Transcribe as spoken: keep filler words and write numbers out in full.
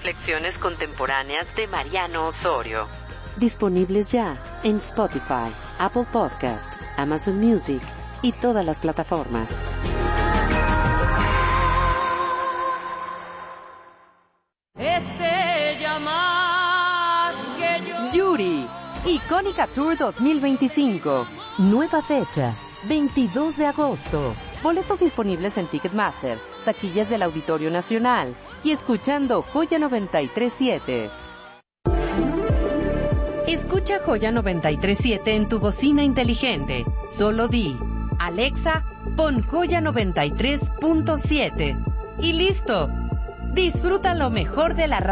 reflexiones contemporáneas de Mariano Osorio. Disponibles ya en Spotify, Apple Podcast, Amazon Music y todas las plataformas. Es ella más que yo. Yuri, Icónica Tour dos mil veinticinco. Nueva fecha, veintidós de agosto. Boletos disponibles en Ticketmaster, taquillas del Auditorio Nacional y escuchando Joya noventa y tres punto siete. Escucha Joya noventa y tres punto siete en tu bocina inteligente. Solo di, Alexa, pon Joya noventa y tres punto siete. Y listo. Disfruta lo mejor de la radio.